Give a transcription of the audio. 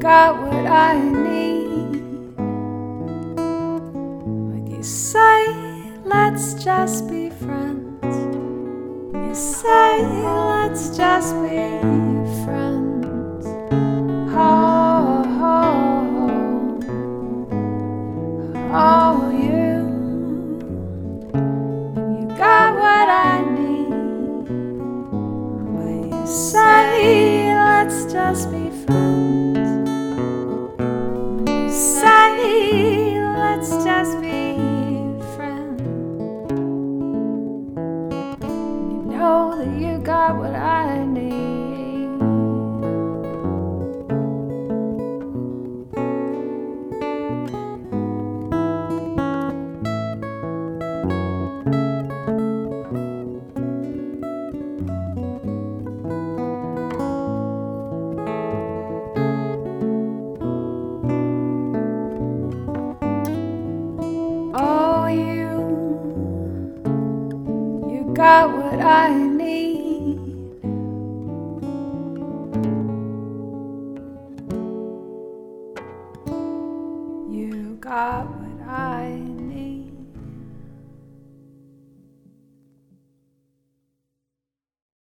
got what I need. When you say, let's just be friends, you say, let's just be friends. Oh, oh, oh, you got what I need. When you say, let's just be friends, you say, let's just be friends. You know that you got what I need. Oh, you got what I need. You got what I need.